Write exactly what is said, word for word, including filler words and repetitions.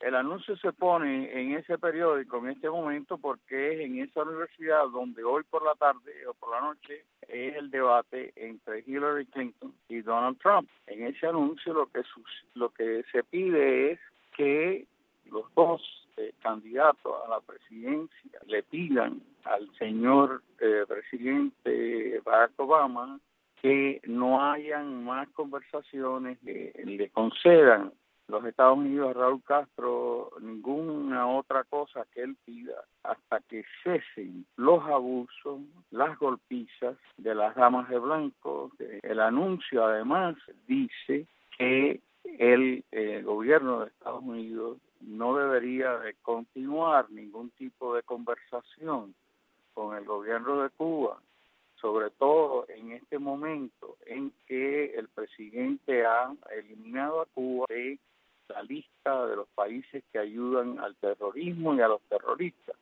El anuncio se pone en ese periódico en este momento porque es en esa universidad donde hoy por la tarde o por la noche es el debate entre Hillary Clinton y Donald Trump. En ese anuncio lo que sus, lo que se pide es que los dos eh, candidatos a la presidencia le pidan al señor eh, presidente Barack Obama que no hayan más conversaciones, que le concedan los Estados Unidos a Raúl Castro ninguna otra cosa que él pida hasta que cesen los abusos, las golpizas de las damas de blanco. El anuncio además dice que el eh, gobierno de Estados Unidos no debería de continuar ningún tipo de conversación con el gobierno de Cuba, sobre todo en este momento en que el presidente ha eliminado a Cuba de la lista de los países que ayudan al terrorismo y a los terroristas.